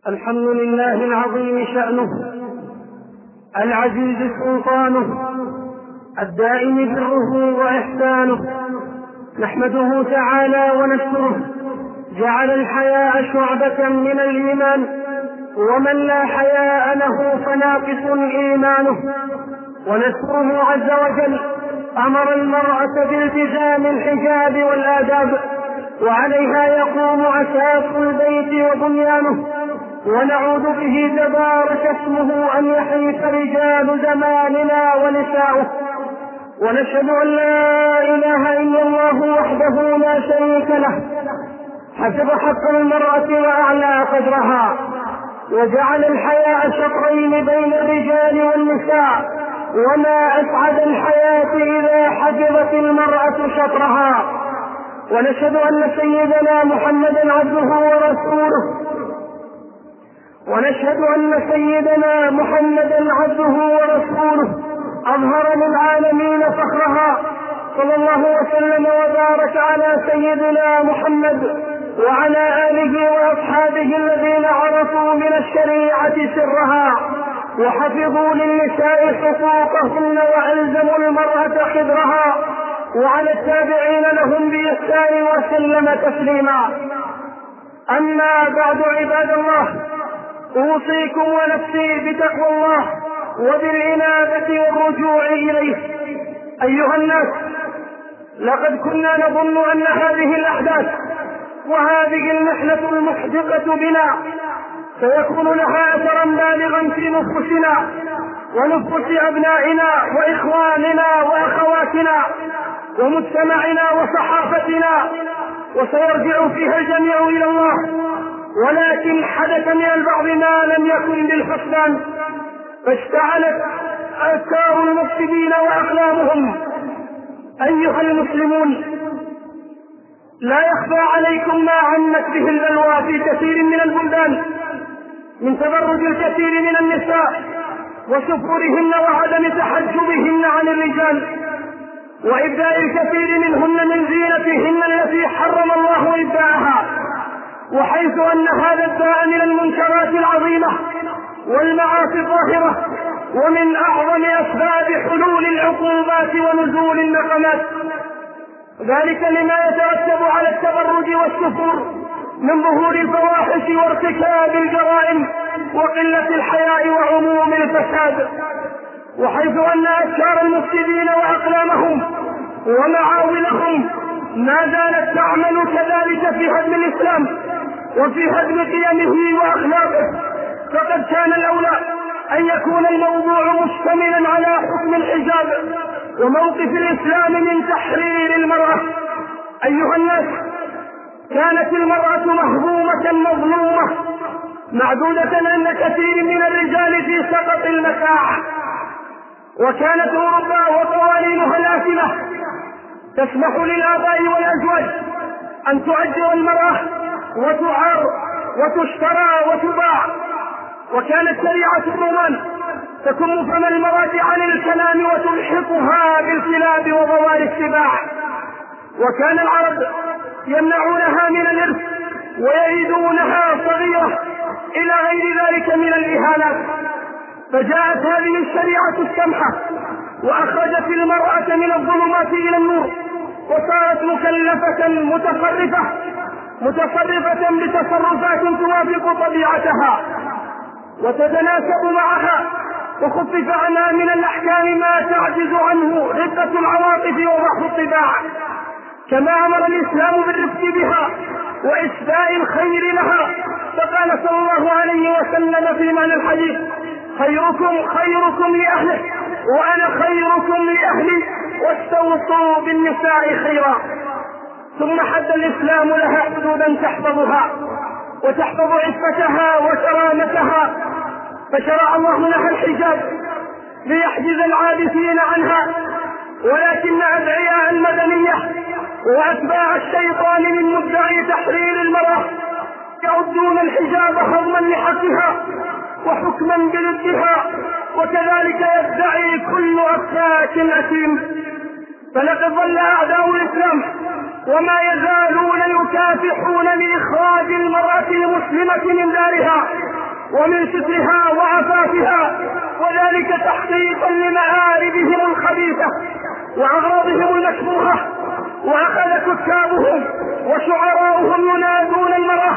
الحمد لله العظيم شأنه، العزيز سلطانه، الدائم بره وإحسانه. نحمده تعالى ونشكره، جعل الحياء شعبة من الإيمان، ومن لا حياء له فناقص إيمانه. ونشكره عز وجل أمر المرأة بالتزام الحجاب والآداب، وعليها يقوم أساس البيت وبنيانه. ونعوذ به تبارك اسمه أن يحيف رجال زماننا ونساؤه. ونشهد أن لا إله إلا الله وحده لا شريك له، حسب حق المرأة وأعلى قدرها، وجعل الحياء شطرين بين الرجال والنساء. وما أسعد الحياة إذا حجبت المرأة شطرها. ونشهد أن سيدنا محمدا عبده ورسوله أظهر للعالمين فخرها، صلى الله وسلم وبارك على سيدنا محمد وعلى آله وأصحابه الذين عرفوا من الشريعة سرها، وحفظوا للنساء حقوقهن وألزموا المرأة حذرها، وعلى التابعين لهم بإحسان وسلم تسليما. أما بعد، عباد الله، أوصيكم ونفسي بتقوى الله وبالإنابة والرجوع إليه. أيها الناس، لقد كنا نظن أن هذه الأحداث وهذه المحنة المحدقة بنا سيكون لها أثرا بالغا في نفوسنا ونفوس أبنائنا وإخواننا وأخواتنا ومجتمعنا وصحافتنا، وسيرجع فيها الجميع إلى الله. ولكن حدث من البعض ما لم يكن بالحسنان، فاشتعلت أفكار المفسدين وأقلامهم. أيها المسلمون، لا يخفى عليكم ما عمت به البلوى في كثير من البلدان من تبرج الكثير من النساء وسفورهن وعدم تحجبهن عن الرجال، وإبداء الكثير منهن من زينتهن التي حرم الله إبداءها. وحيث أن هذا الداء من المنكرات العظيمة والمعاصي الظاهرة، ومن أعظم أسباب حلول العقوبات ونزول النقمات، ذلك لما يترتب على التبرج والسفور من ظهور الفواحش وارتكاب الجرائم وقلة الحياء وعموم الفساد. وحيث أن أفكار المفسدين وأقلامهم ومعاولهم ما زالت تعمل كذلك في هدم الإسلام وفي هدم قيمه وأخلاقه، فقد كان الأولى أن يكون الموضوع مشتملا على حكم الحجاب وموقف الإسلام من تحرير المرأة. أيها الناس، كانت المرأة مهضومة مظلومة، معدودة عند كثير من الرجال في سقط المتاع. وكانت أوروبا وقوانينها الآثمة تسمح للآباء والأزواج أن تؤجر المرأة وتعار وتشترى وتباع. وكانت شريعة الرومان تكم فم المرأة عن الكلام وتلحقها بالكلاب وضواري السباع. وكان العرب يمنعونها من الإرث ويعيدونها صغيرة إلى غير ذلك من الإهانات. فجاءت هذه الشريعة السمحة وأخرجت المرأة من الظلمات إلى النور، وصارت مكلفة متصرفة بتصرفات توافق طبيعتها وتتناسب معها، وخفف عنها من الأحكام ما تعجز عنه رقة العواطف وضعف الطباع. كما أمر الإسلام بالرفق بها وإسداء الخير لها، فقال صلى الله عليه وسلم في معنى الحديث: خيركم لأهله وأنا خيركم لأهلي، واستوصوا بالنساء خيرا. ثم حد الإسلام لها حدودا تحفظها وتحفظ عفتها وكرامتها، فشرع الله لها الحجاب ليحجز العابثين عنها. ولكن أدعياء المدنية وأتباع الشيطان من مدعي تحرير المرأة يعدون الحجاب هضما لحقها وحكما بضدها، وكذلك يدعي كل أفاك أثيم. فلقد ظل أعداء الإسلام وما يزالون يكافحون لإخراج المرأة المسلمة من دارها ومن سترها وعفافها، وذلك تحقيقا لمآربهم الخبيثة وأغراضهم المكروهة. وأخذ كتابهم وشعراؤهم ينادون المرأة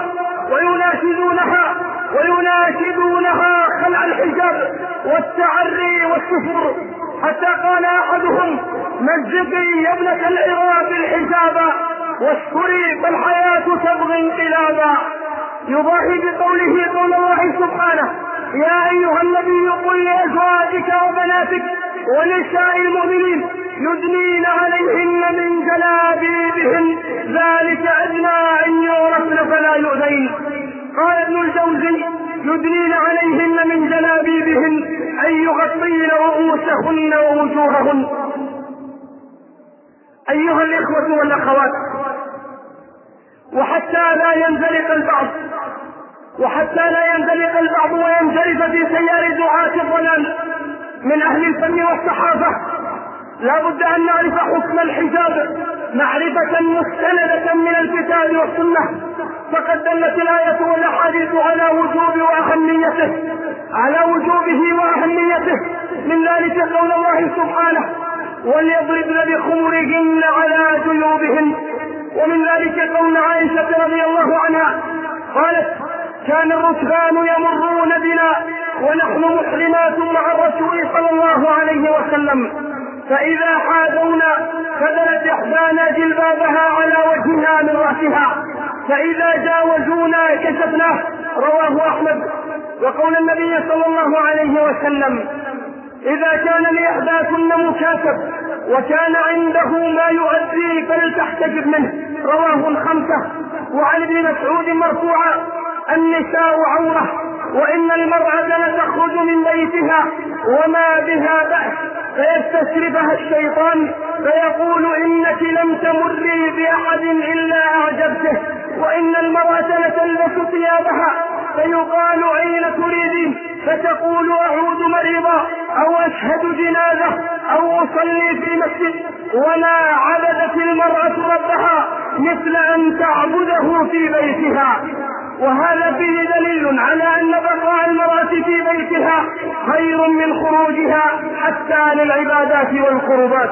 ويناشدونها خلع الحجاب والتعري والسفر، حتى قال أحدهم: مزقي يا ابنة العراق الحجاب واشكري فالحياة تبغي انقلابا. يضاهي بقوله قول الله سبحانه: يا أيها النبي قل لأزواجك وبناتك ونساء المؤمنين يدنين عليهن من جلابيبهن ذلك أدنى أن يعرفن فلا يؤذين. قال ابن الجوزي: يدنين عليهن من جلابيبهن أن يغطين رؤوسهن ووجوههن. أيها الإخوة والأخوات، وحتى لا ينزلق البعض وينجرف في سيار دعاة الضلال من أهل الفن والصحافة، لا بد أن نعرف حكم الحجاب معرفة مستندة من الكتاب والسنة، فقد دلت الآية والأحاديث على وجوبه وأهميته. من ذلك قول الله سبحانه: وليضربن بخمرهن على جيوبهن. ومن ذلك قول عائشة رضي الله عنها قالت: كان الركبان يمرون بنا ونحن محرمات مع الرسول صلى الله عليه وسلم، فإذا حاذونا فدلت إحدانا جلبابها على وجهها من رأسها، فإذا جاوزونا كشفناه. رواه أحمد. وقول النبي صلى الله عليه وسلم: إذا كان لإحداثن مكاتب وكان عنده ما يؤدي فلتحتجب منه. رواه الخمسة. وعن ابن مسعود مرفوعا: النساء عورة، وإن المرأة لتخرج من بيتها وما بها بأس فيستشرفها الشيطان فيقول: إنك لم تمري بأحد إلا أعجبته. وإن المرأة لتلبس ثيابها فيقال: أين تريدين؟ فتقول: أعود مريضا، أو أشهد جنازة، أو أصلي في مسجد. وما عبدت المرأة ربها مثل أن تعبده في بيتها. وهذا فيه دليل على أن بقاء المرأة في بيتها خير من خروجها حتى للعبادات والقربات.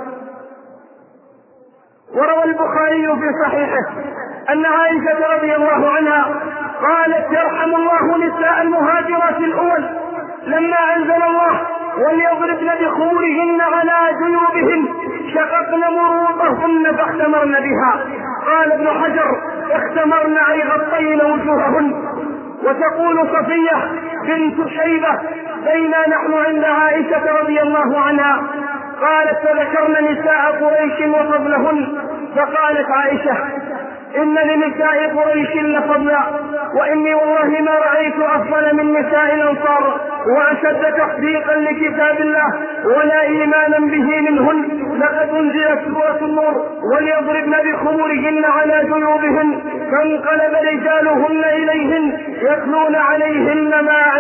وروى البخاري في صحيحه أن عائشة رضي الله عنها قالت: يرحم الله نساء المهاجرات الأول لما أنزل الله: وليضربن بخمرهن على جيوبهن شققن مروطهن فاختمرن بها. قال ابن حجر: اختمرن أي غطين وجوههن. وتقول صفية بنت شيبة: بينا نحن عند عائشة رضي الله عنها قالت: فذكرن نساء قريش وفضلهن، فقالت عائشة: إن لنساء قريش لفضلا، وإني والله ما رأيت أفضل من نساء الأنصار وأشد تصديقا لكتاب الله ولا إيمانا به منهن. لقد أنزلت سورة النور: وليضربن بخمرهن على جيوبهن، فانقلب رجالهن إليهن يتلون عليهن ما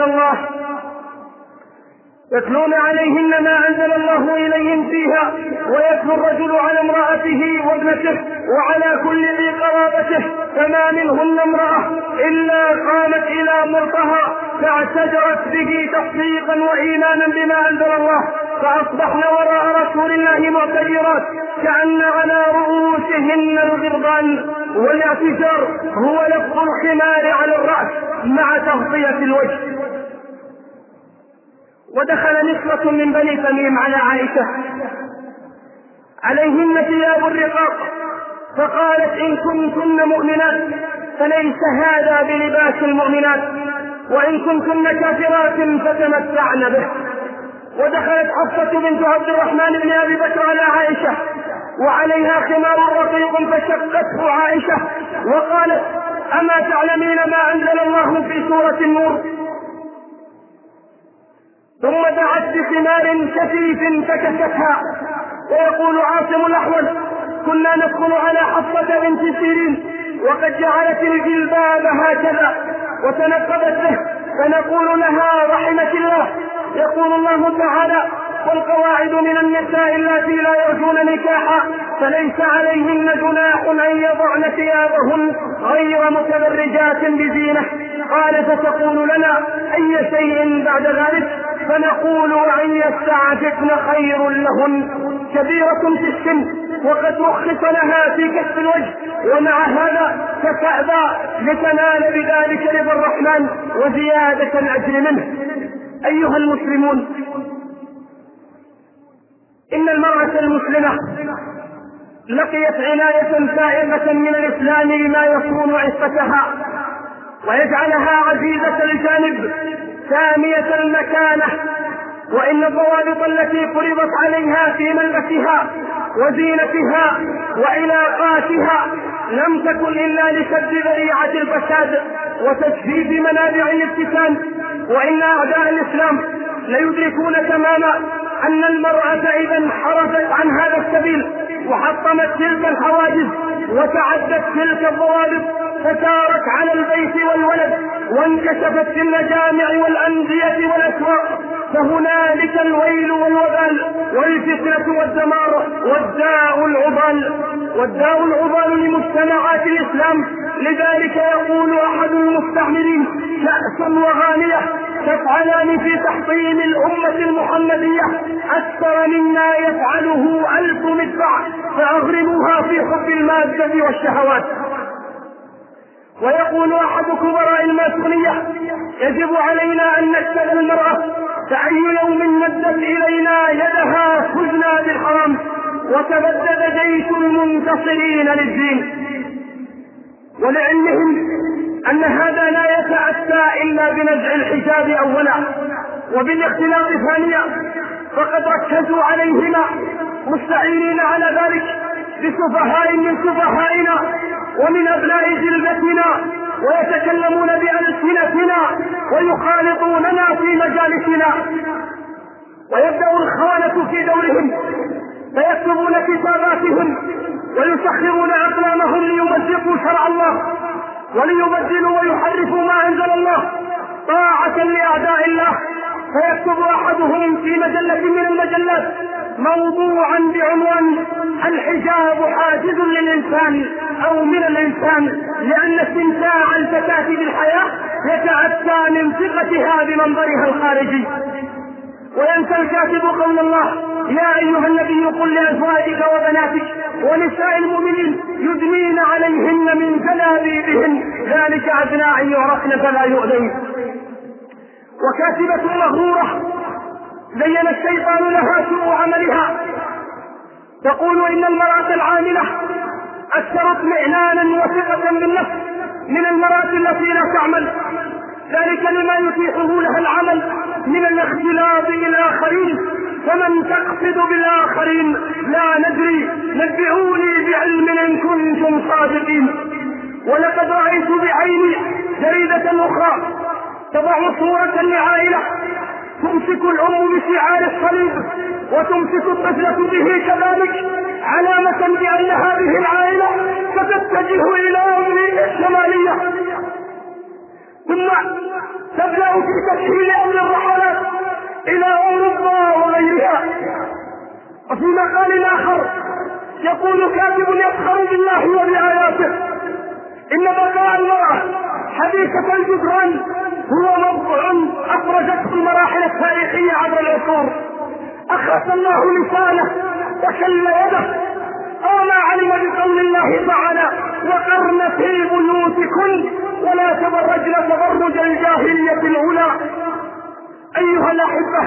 أنزل الله إليهم فيها، ويتلو الرجل على امرأته وابنته وعلى كل ذي قرابته، فما منهن امرأة إلا قامت إلى مرضها فاعتذرت به تصديقا وإيمانا بما أنزل الله، فأصبحن وراء رسول الله معتذرات كأن على رؤوسهن الغربان. والاعتذار هو لف الخمار على الرأس مع تغطية الوجه. ودخل نسوة من بني تميم على عائشة عليهن ثياب الرقاق، فقالت: إن كنتن مؤمنات فليس هذا بلباس المؤمنات، وإن كنتن كافرات فتمتعن به. ودخلت حفصة بنت عبد الرحمن بن أبي بكر على عائشة وعليها خمار رقيق فشقته عائشة وقالت: أما تعلمين ما أنزل الله في سورة النور؟ ثم دعت بخمار كثيف فكشفها. ويقول عاصم الأحول: كنا ندخل على حفصة بنت سيرين وقد جعلت الجلباب هكذا وتنقبت به، فنقول لها: رحمك الله. يقول الله تعالى: والقواعد من النساء اللاتي لا يرجون نكاحا فليس عليهن جناح أن يضعن ثيابهن غير متبرجات بزينة. قال فتقول لنا أي شيء بعد ذلك؟ فنقول وأن يستعففن خير لهن، كبيرة في السن وقد رخص لها في كشف الوجه، ومع هذا فتأبى لتنال بذلك رضا الرحمن وزيادة الأجر منه. أيها المسلمون، إن المرأة المسلمة لقيت عناية فائقة من الإسلام لما يصون عفتها ويجعلها عزيزة الجانب سامية المكانة، وإن الضوابط التي فرضت عليها في ملبسها وزينتها وعلاقاتها لم تكن إلا لسد ذريعة الفساد وتجفيف منابع الابتسام، وإن أعداء الإسلام ليدركون تماما أن المرأة إذا انحرفت عن هذا السبيل وحطمت تلك الحواجز وتعدت تلك الضوابط فسارت على البيت والولد وانكشفت في المجامع والأندية والأسواق، فهنالك الويل والوبال والفتنة والدمار والداء العضال لمجتمعات الإسلام. لذلك يقول أحد المستعمرين كأسا وغانية تفعلان في تحطيم الأمة المحمدية أكثر مما يفعله 1000 مدفع، فأغرموها في حب المادة والشهوات. ويقول أحد كبراء الماسونية يجب علينا أن نشتغل المرأة، فأي يوم مدت إلينا يدها خذنا بالحرام، وتبدد جيش المنتصرين للدين. ولعلمهم أن هذا لا يتأتى إلا بنزع الحجاب أولا وبالاختلاط ثانيا، فقد ركزوا عليهما مستعينين على ذلك بسفهاء من سفهائنا ومن أبناء جلدتنا، ويتكلمون بألسنتنا ويخالطوننا في مجالسنا. ويبدأ الخونة في دورهم فيكتبون كتاباتهم ويسخرون أقلامهم ليمزقوا شرع الله وليبدلوا ويحرفوا ما أنزل الله طاعة لأعداء الله. فيكتب أحدهم في مجلة من المجلات موضوعا بعنوان الحجاب حاجز للإنسان أو من الإنسان، لأن استمتاع الفتاة بالحياة يتأتى من ثقتها بمنظرها الخارجي. وينسى الكاتب قول الله يا أيها النبي قل لأزواجك وبناتك ونساء المؤمنين يدنين عليهن من جلابيبهن ذلك أدنى أن يعرفن فلا يؤذين. وكاتبة مغرورة زين الشيطان لها سوء عملها تقول إن المرأة العاملة أكثر اطمئنانا وثقة بالنفس من المرأة التي لا تعمل، ذلك لما يتيحه لها العمل من الاختلاط بالآخرين. فمن تقصد بالآخرين لا ندري، نبئوني بعلم إن كنتم صادقين. ولقد رأيت بعيني جريدة أخرى تضع صورة لعائلة تمسك الأم بشعار الصليب وتمسك الطفلة به كذلك علامة بأن هذه العائلة ستتجه إلى أمريكا الشمالية، ثم تبدأ في تسهيل أمر الرحلات إلى أوروبا وغيرها. وفي مقال آخر يقول كاتب يفخر بالله وبآياته إن بقاء المرأة حديثة الجدران هو موضوع أفرزته المراحل التاريخية عبر العصور. أخرس الله لسانه وشل يده وما علم بقول الله تعالى وقرن في بيوتكن ولا تبرجن تبرج الجاهلية الأولى. أيها الأحبة،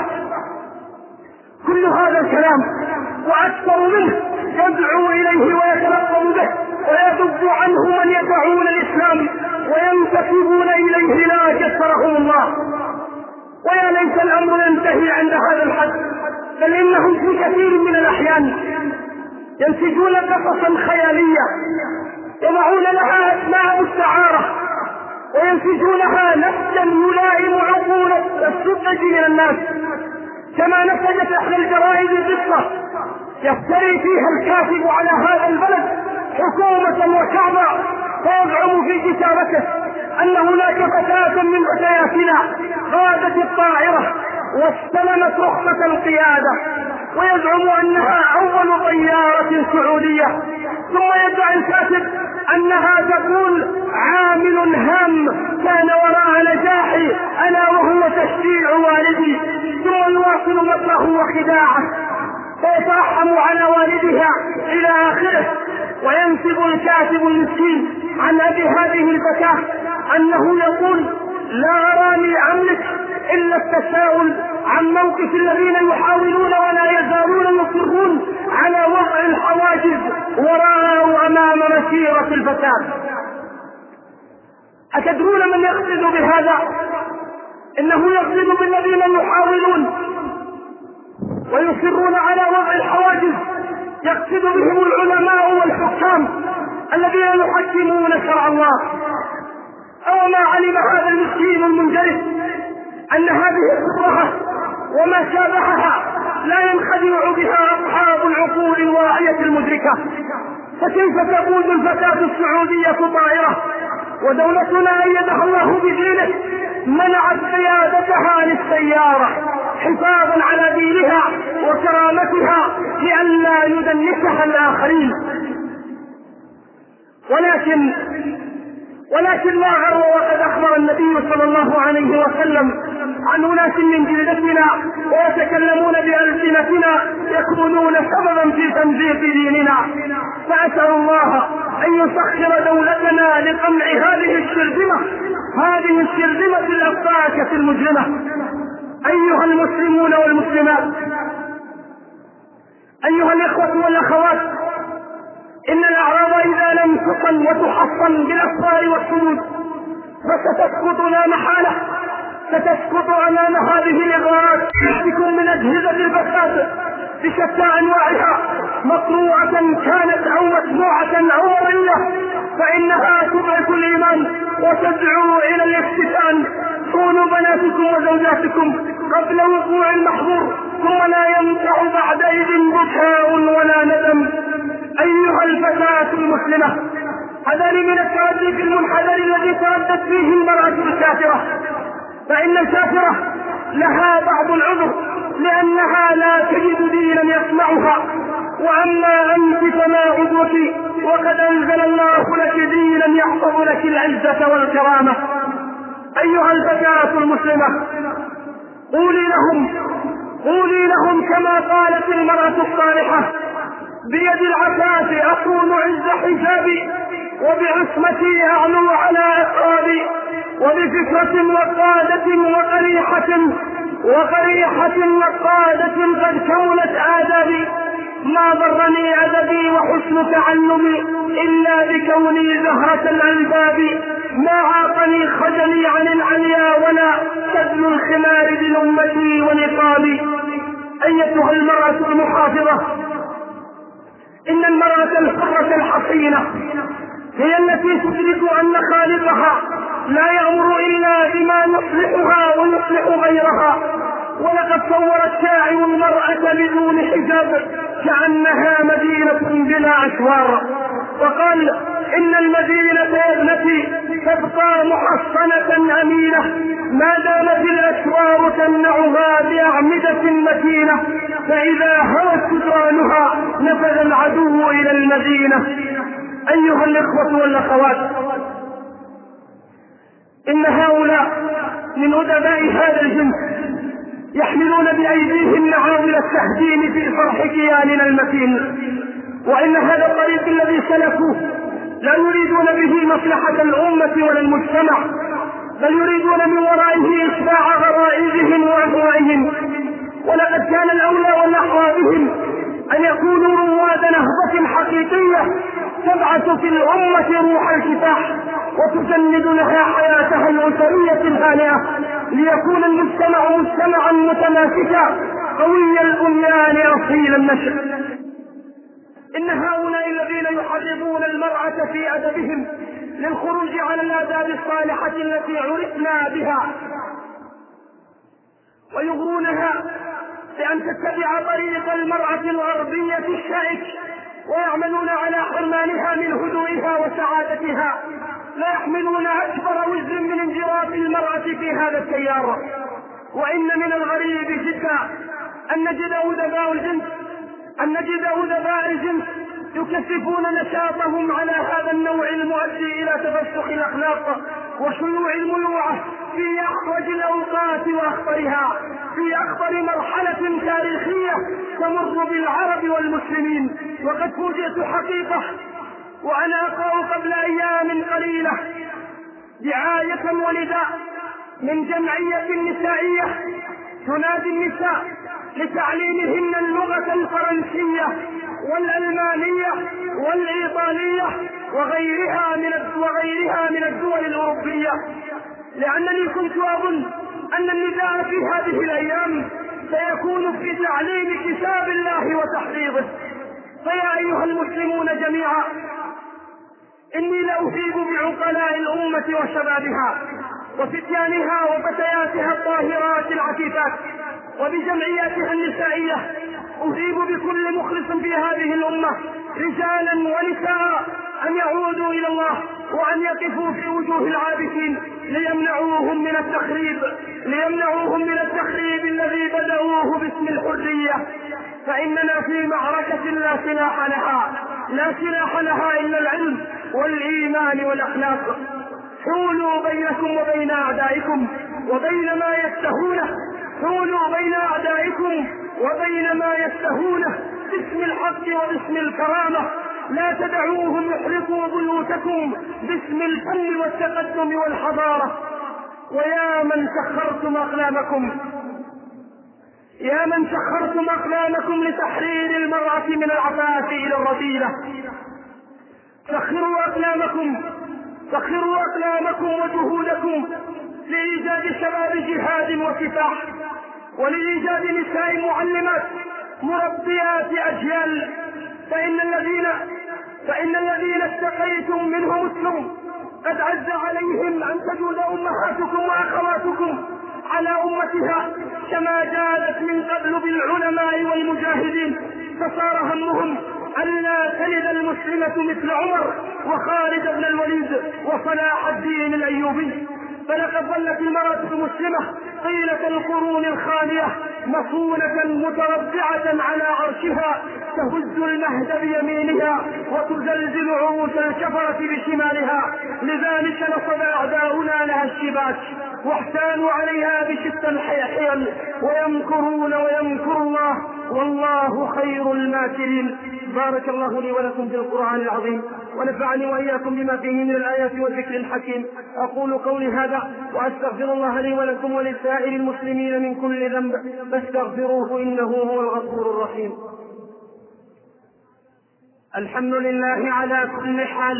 كل هذا الكلام وأكثر منه يدعو إليه ويتلقب به ويذب عنه من يدعون الإسلام وينتسبون إليه لا كثرهم الله. ويا ليت الأمر ينتهي عند هذا الحد، بل إنهم في كثير من الأحيان ينتجون قصصا خيالية يضعون لها أسماء مستعارة وينتجونها نسجا يلائم عقول السذج من الناس، كما نسجت إحدى الجرائد قصة يفتري فيها الكاتب على هذا البلد حكومة وشعبا، فيزعم في كتابته أن هناك فتاة من فتياتنا غادت الطائرة واستلمت رخصة القيادة، ويزعم أنها أول طيارة سعودية. ثم يدعي الكاتب أنها تقول عامل هام كان وراء نجاحي ألا وهو تشجيع والدي، ثم يواصل مكره وخداعه فيترحم على والدها إلى آخره. وينسب الكاتب المسكين عن أبي هذه الفتاة أنه يقول لا أراني أملك إلا التساؤل عن موقف الذين يحاولون ولا يزالون يصرون على وضع الحواجز وراء وأمام مسيرة الفتاة. أتدرون من يقصد بهذا؟ إنه يقصد بالذين يحاولون ويصرون على وضع الحواجز، يقصد بهم العلماء والحكام الذين يحكمون شرع الله. أو ما علم هذا المسكين المنجرف أن هذه الكرهة وما شابهها لا ينخدع بها أصحاب العقول الواعية المدركة؟ فكيف تقود الفتاة السعودية طائرة ودولتنا أيدها الله بدينه منعت قيادتها للسيارة حفاظا على دينها وكرامتها لئلا يدنسها الآخرين؟ ولكن لا غر، وقد أخبر النبي صلى الله عليه وسلم عن أناس من جلدتنا ويتكلمون بألسنتنا يكونون سببا في تمزيق ديننا. فأسأل الله أن يسخر دولتنا لقمع هذه الشرذمة الأفاكة المجرمة. أيها المسلمون والمسلمات، أيها الإخوة والأخوات، إن الأعراض إذا لم تصن وتحصن بالأسرار والحدود فستسقط لا محالة، ستسقط أمام هذه الإغراءات تكون من أجهزة الفساد بشتى أنواعها، مقروءة كانت أو مسموعة أو مرئية، فإنها تضعف الإيمان وتدعو إلى الافتتان. كونوا بناتكم وزوجاتكم قبل وقوع المحظور، ثم لا ينفع بعدئذ بكاء ولا ندم. أيها الفتاة المسلمة، حذري من التردي في المنحدر الذي تردت فيه المرأة الكافرة، فإن الكافرة لها بعض العذر لأنها لا تجد دينا يسمعها، وأما أنت فما عذرك وقد أنزل الله لك دينا يحفظ لك العزة والكرامة. أيها الفتاة المسلمة، قولي لهم كما قالت المرأة الصالحة: بيد العفاف أكون عز حجابي، وبعصمتي أعلو على أصحابي، وبفكرة وقريحة وقادة قد كونت آدابي، ما ضرني أدبي وحسن تعلمي إلا بكوني زهرة الألباب، ما عاقني خجلي عن العليا ولا كذل الخمار بلمتي ونقابي. أيتها المرأة المحافظة، إن المرأة الحرة الحصينة هي التي تدرك أن خالقها لا يأمر إلا بما يصلحها ويصلح غيرها. ولقد صور الشاعر المرأة بدون حجاب كأنها مدينة بلا أسوار، وقال: إن المدينة يا ابنتي تبقى محصنة أمينة ما دامت الأسوار تمنعها بأعمدة متينة، فإذا هوت جدرانها نفذ العدو إلى المدينة. أيها الإخوة والأخوات، إن هؤلاء من أدباء هذا الجنس يحملون بأيديهم معاول التهديم في فرح كياننا المتين، وإن هذا الطريق الذي سلكوه لا يريدون به مصلحة الأمة ولا المجتمع، بل يريدون من ورائه إشباع غرائزهم وأهوائهم. ولقد كان الأولى والأحرى بهم أن يكونوا رواد نهضة حقيقية تبعث في الأمة روح الكفاح وتجند لها حياتها الأسرية الهانئة، ليكون المجتمع مجتمعا متماسكا قوي البنيان أصيل النشأ. إن هؤلاء الذين يحرضون المرأة في أدبهم للخروج على الآداب الصالحة التي عرفنا بها، ويغرونها بأن تتبع طريق المرأة الغربية الشائك، ويعملون على حرمانها من هدوئها وسعادتها، لا يحملون أكبر وزر من انجراف المرأة في هذا التيار. وإن من الغريب جدا أن نجد أدباء الجنس يكثفون نشاطهم على هذا النوع المؤدي إلى تفسخ الأخلاق وشيوع المروءة في أحوج الأوقات وأخطرها، في أخطر مرحلة تاريخية تمر بالعرب والمسلمين. وقد فوجئت حقيقة وأنا أقرأ قبل أيام قليلة دعاية ونداء من جمعية نسائية تنادي النساء لتعليمهن اللغة الفرنسية والألمانية والإيطالية وغيرها من الدول الأوروبية، لأنني كنت أظن أن النداء في هذه الأيام سيكون في تعليم كتاب الله وتحفيظه. فيا أيها المسلمون جميعا، إني لأهيب بعقلاء الأمة وشبابها وفتيانها وفتياتها الطاهرات العفيفات وبجمعياتها النسائية، أهيب بكل مخلص في هذه الأمة رجالا ونساء أن يعودوا إلى الله وأن يقفوا في وجوه العابثين ليمنعوهم من التخريب الذي بدأوه باسم الحرية. فإننا في معركة لا سلاح لها إلا العلم والإيمان والأخلاق. حولوا بينكم وبين أعدائكم وبين ما يستهونه باسم الحق وباسم الكرامة. لا تدعوهم يحرقوا بيوتكم باسم الفن والتقدم والحضارة. ويا من سخرتم أقلامكم لتحرير المرأة من العفاف إلى الرذيلة، سخروا أقلامكم وجهودكم لإيجاد شباب جهاد وكفاح، ولإيجاد نساء معلمات مربيات أجيال. فإن الذين اتقيتم منهم السوء قد عز عليهم أن تجود أمهاتكم وأخواتكم على أمتها كما جادت من قبل بالعلماء والمجاهدين، فصار همهم ألا تلد المسلمة مثل عمر وخالد بن الوليد وصلاح الدين الأيوبي. فلقد ظلت المرأة المسلمة طيلة القرون الخالية مصونة متربعة على عرشها، تهز المهد بيمينها وتزلزل عروش الكفرة بشمالها. لذلك نصب أعداؤنا لها الشباك واحتالوا عليها بشتى الحيل، ويمكرون ويمكر الله والله خير الماكرين. بارك الله لي ولكم في القرآن العظيم، ونفعني وإياكم بما فيه من الآيات والذكر الحكيم. أقول قولي هذا وأستغفر الله لي ولكم ولسائر المسلمين من كل ذنب فاستغفروه إنه هو الغفور الرحيم. الحمد لله على كل حال،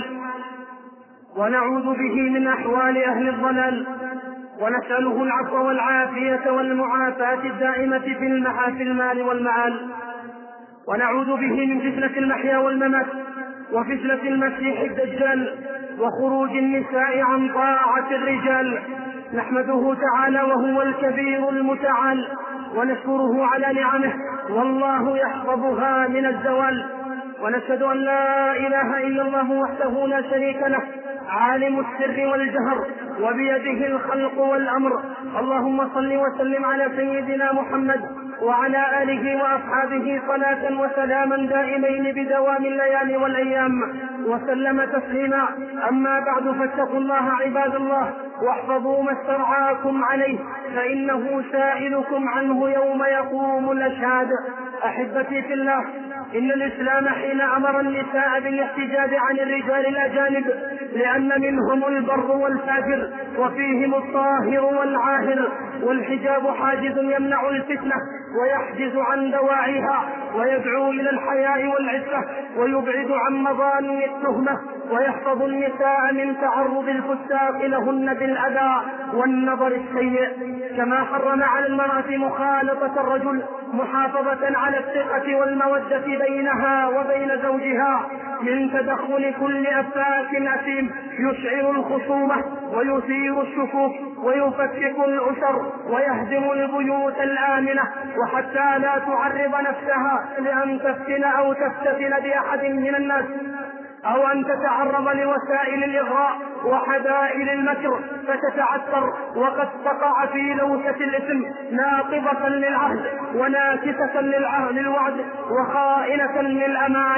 ونعوذ به من أحوال أهل الضلال، ونسأله العفو والعافية والمعافاة الدائمة في المال والمعال، ونعوذ به من فتنة المحيا والممات وفتنة المسيح الدجال وخروج النساء عن طاعة الرجال. نحمده تعالى وهو الكبير المتعال، ونشكره على نعمه والله يحفظها من الزوال. ونشهد أن لا إله إلا الله وحده لا شريك له عالم السر والجهر وبيده الخلق والأمر. اللهم صل وسلم على سيدنا محمد وعلى آله وأصحابه صلاة وسلاما دائمين بدوام الليالي والأيام وسلم تسليما. أما بعد، فاتقوا الله عباد الله واحفظوا ما استرعاكم عليه، فإنه سائلكم عنه يوم يقوم الأشهاد. أحبتي في الله، إن الإسلام حين أمر النساء بالاحتجاب عن الرجال الأجانب لأن منهم البر والفاجر وفيهم الطاهر والعاهر، والحجاب حاجز يمنع الفتنة ويحجز عن دواعيها ويدعو إلى الحياء والعفة ويبعد عن مظاني التهمة ويحفظ النساء من تعرض الفساق لهن بالأذى والنظر السيء. كما حرم على المرأة مخالطة الرجل محافظة على الثقة والمودة بينها وبين زوجها من تدخل كل أفاك أثيم يشعر الخصومة ويثير الشكوك ويفكك الأسر ويهدم البيوت الآمنة، وحتى لا تعرض نفسها لأن تفتن أو تفتتن بأحد من الناس، أو أن تتعرض لوسائل الإغراء وحبائل المكر فتتعثر وقد تقع في لوثة الإثم ناقضة للعهد وناكسة للوعد وخائنة للأمانة.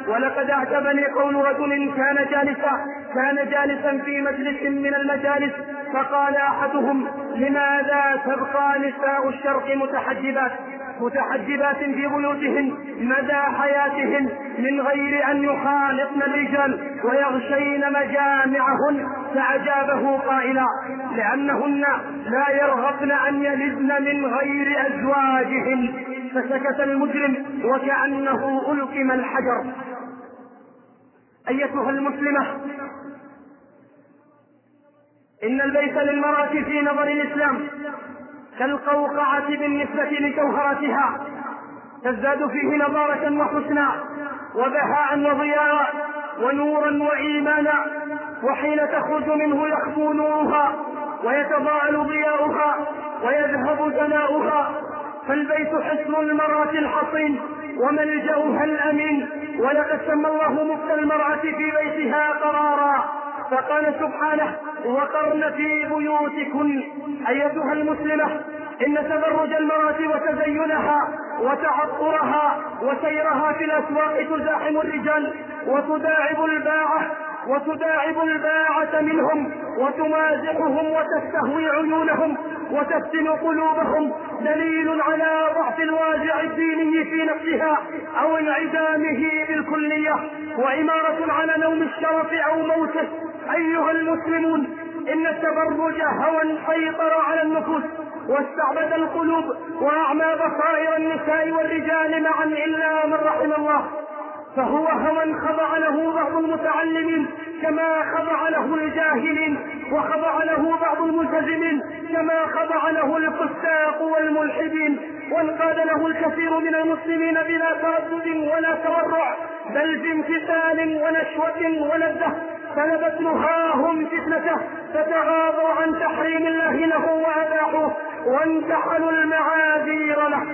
ولقد أعجبني قول رجل كان جالسا في مجلس من المجالس، فقال أحدهم: لماذا تبقى نساء الشرق متحجبات في بيوتهن مدى حياتهن من غير أن يخالطن الرجال ويغشين مجامعهن؟ فأجابه قائلا: لأنهن لا يرغبن أن يلدن من غير أزواجهن. فسكت المجرم وكأنه ألقم الحجر. أيتها المسلمة، إن البيت للمرأة في نظر الإسلام كالقوقعة بالنسبة لجوهرتها، تزداد فيه نضارة وحسنا وبهاء وضياء ونورا وإيمانا، وحين تخرج منه يخفو نورها ويتضاءل ضياؤها ويذهب دناؤها. فالبيت حصن المرأة الحصين وملجأها الأمين، ولقد سمى الله مبتى المرأة في بيتها قرارا، فقال سبحانه: وقرن في بيوتكن. أيتها المسلمة، إن تبرج المرأة وتزينها وتعطرها وسيرها في الأسواق تزاحم الرجال وتداعب الباعة منهم وتمازحهم وتستهوي عيونهم وتفتن قلوبهم، دليل على ضعف الواجع الديني في نفسها أو انعدامه بالكلية، وإمارة على نوم الشرف أو موته. أيها المسلمون، إن التبرج هوى سيطر على النفوس واستعبد القلوب وأعمى بصائر النساء والرجال معا إلا من رحم الله، فهو هوى خضع له بعض المتعلمين كما خضع له الجاهلين، وخضع له بعض الملتزمين كما خضع له الفساق والملحدين، وانقاد له الكثير من المسلمين بلا تردد ولا تورع، بل بامتثال ونشوة ولذة، فلبت نهاهم فتنته فتغاضوا عن تحريم الله له وأباحوه وانتحلوا المعاذير له.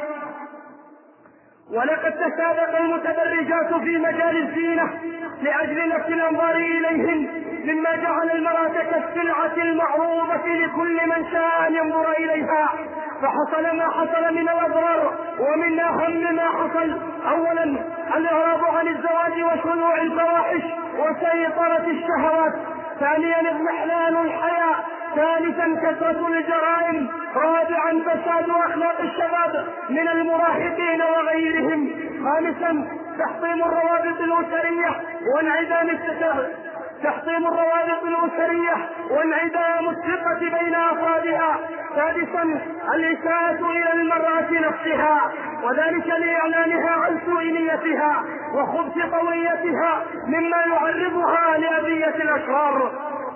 ولقد تسابق المتبرجات في مجال الزينة لأجل نفس الأنظار إليهن، مما جعل المرأة كالسلعة المعروضة لكل من شاء أن ينظر إليها، فحصل ما حصل من الأضرار، ومن أهم ما حصل: أولا الإعراض عن الزواج وشيوع الفواحش وسيطرة الشهوات، ثانيا اضمحلال الحياة، ثالثا كثرة الجرائم، رابعا فساد أخلاق الشباب من المراهقين وغيرهم، خامسا تحطيم الروابط وانعدام الثقة بين أفرادها، سادسا الإساءة إلى المرأة نفسها، وذلك لإعلانها عن سوء نيتها وخبث طويتها مما يعرضها لأذية الأشرار،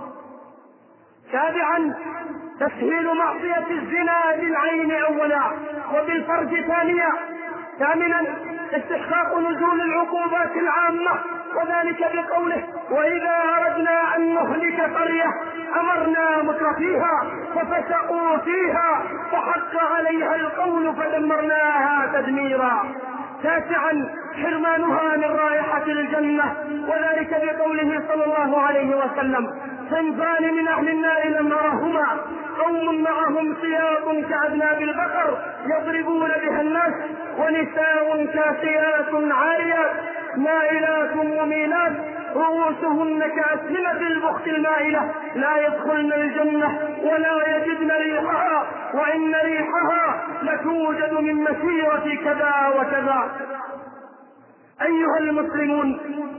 سابعا تسهيل معصية الزنا بالعين أولا وبالفرج ثانيا، ثامنا استحقاق نزول العقوبات العامة، وذلك بقوله: وإذا أردنا أن نهلك قرية أمرنا مترفيها ففسقوا فيها فحق عليها القول فدمرناها تدميرا، تاسعا حرمانها من رائحة الجنة، وذلك بقوله صلى الله عليه وسلم: صنفان من أهل النار لم نرهما، قوم معهم سياط كأذناب البقر يضربون بها الناس، ونساء كاسيات عاريات مائلات مميلات رؤوسهن كأسنمة البخت المائلة لا يدخلن الجنة ولا يجدن ريحها، وإن ريحها لتوجد من مسيرة كذا وكذا. أيها المسلمون،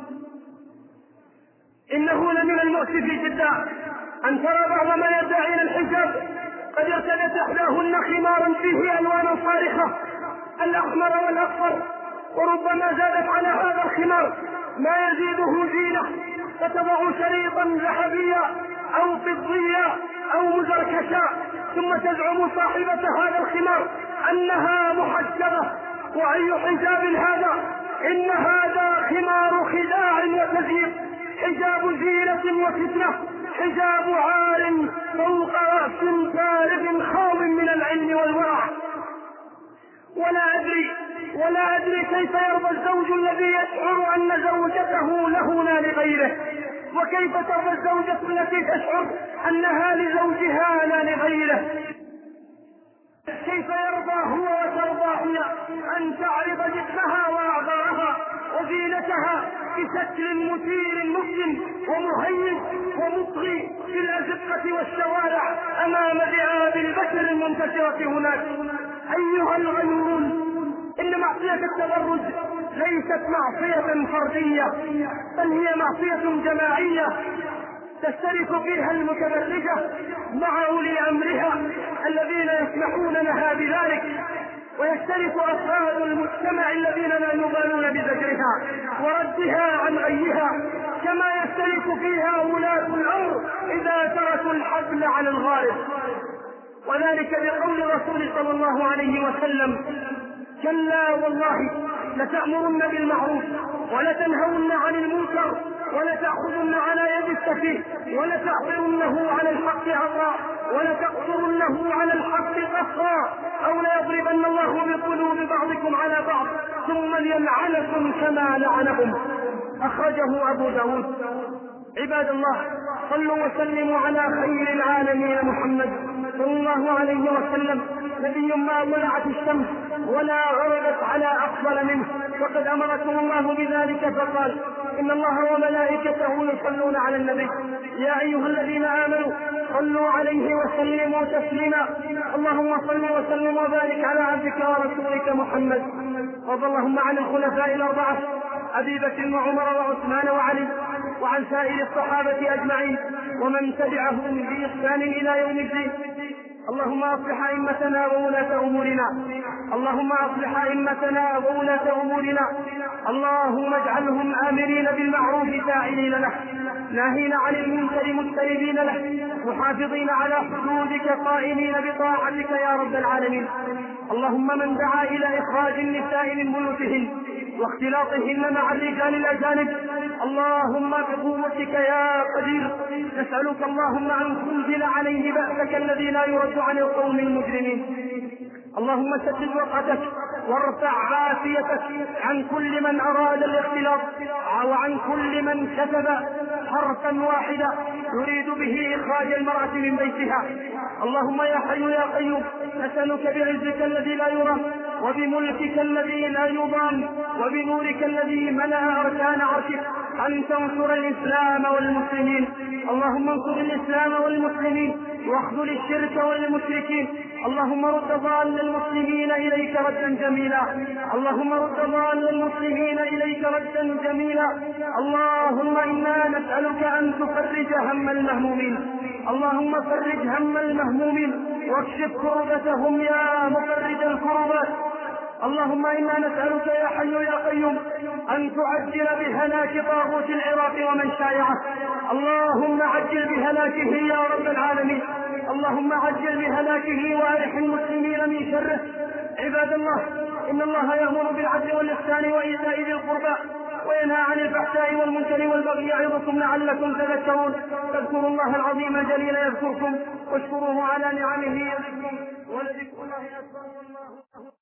إنه لمن المؤسف جدا أن ترى بعض من يدعين الحجاب قد ارتدت إحداهن خمارا فيه ألوان صارخة، الأحمر والأصفر، وربما زادت على هذا الخمار ما يزيده زينة، فتضع شريطا ذهبيا أو فضيا أو مزركشا، ثم تزعم صاحبة هذا الخمار أنها محجبة. وأي حجاب هذا؟ إن هذا خمار خداع وتزييف، حجاب زينة وفتنة، حجاب عار فوق رأس فارغ خاو من العلم والورع. ولا أدري كيف يرضى الزوج الذي يشعر أن زوجته لهنا لغيره، وكيف ترضى الزوجة التي تشعر أنها لزوجها لا لغيره. كيف يرضى هو وترضى هي أن تعرض جسمها وأعضاءها وزينتها بشكل مثير مفزن ومهيج ومطغي في الأزقة والشوارع أمام ذئاب البشر المنتشرة هناك. أيها الغيورون، إن معصية التبرج ليست معصية فردية، بل هي معصية جماعية تشترك فيها المتبرجة مع أولي أمرها الذين يسمحون لها بذلك، ويشترك أفراد المجتمع الذين لا يبالون بزجرها وردها عن غيها، كما يشترك فيها ولاة الأمر إذا تركوا الحبل على الغارب. وذلك بقول الرسول صلى الله عليه وسلم: كلا والله لتأمرن بالمعروف ولتنهون عن المنكر ولتأخذن على يد السفيه ولتأخذنه على الحق عطاء ولتقصرنه على الحق قصرا أو ليضربن الله بقلوب بعضكم على بعض ثم ليلعنكم كما لعنهم. أخرجه أبو داود. عباد الله، صلوا وسلموا على خير العالمين محمد صلى الله عليه وسلم، نبي ما طلعت الشمس ولا غربت على أفضل منه، وقد أمركم الله بذلك فقال: إن الله وملائكته يصلون على النبي يا أيها الذين آمنوا صلوا عليه وسلموا تسليما. اللهم صل وسلم وبارك على عبدك ورسولك محمد. وارض اللهم عن الخلفاء الأربعة أبي بكر وعمر وعثمان وعلي وعن سائر الصحابة أجمعين ومن تبعهم بإحسان إلى يوم الدين. اللهم أصلح أئمتنا وولاة أمورنا، اللهم أصلح أئمتنا وولاة أمورنا، اللهم اجعلهم آمرين بالمعروف فاعلين له، ناهين عن المنكر مجتنبين له، محافظين على حدودك قائمين بطاعتك يا رب العالمين. اللهم من دعا إلى إخراج النساء من بيوتهن واختلاطهن مع الرجال الأجانب، اللهم بقوتك يا قدير نسألك اللهم أن تنزل عليه بأسك الذي لا يرد عن القوم المجرمين. اللهم سدد وقتك وارفع عافيتك عن كل من أراد الاختلاط وعن كل من كتب حرفا واحدا يريد به إخراج المرأة من بيتها. اللهم يا حي يا قيوم نسألك بعزك الذي لا يرام وبملكك الذي لا يضام وبنورك الذي ملأ أركان عرشك أن تنصر الإسلام والمسلمين. اللهم انصر الإسلام والمسلمين واخذل الشرك والمشركين. اللهم رد ضال المسلمين إليك ردا جميلا، اللهم رد ضال المسلمين إليك ردا جميلا. اللهم إنا نسألك أن تفرج هم المهمومين، اللهم فرج هم المهمومين واكشف كربتهم يا مفرج الكربات. اللهم إنا نسألك يا حي يا قيوم أن تعجل بهلاك طاغوت العراق ومن شايعه، اللهم عجل بهلاكه يا رب العالمين، اللهم عجل بهلاكه وأرح المسلمين من شره. عباد الله، إن الله يأمر بالعدل والإحسان وإيتاء ذي القربى وينهى عن الفحشاء والمنكر والبغي يعظكم لعلكم تذكرون. فاذكروا الله العظيم الجليل يذكركم واشكروه على نعمه يزدكم ولذكر الله أكبر والله